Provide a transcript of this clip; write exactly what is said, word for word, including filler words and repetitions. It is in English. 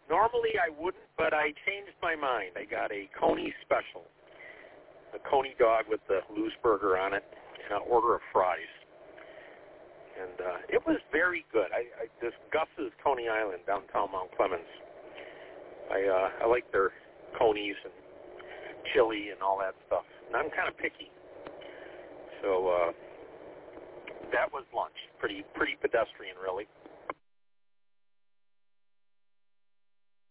Normally I wouldn't, but I changed my mind. I got a Coney special, a Coney dog with the loose burger on it, and an order of fries. And uh, it was very good. I, I this Gus's Coney Island, downtown Mount Clemens. I uh, I like their conies and chili and all that stuff. And I'm kind of picky. So uh, that was lunch. Pretty pretty pedestrian, really.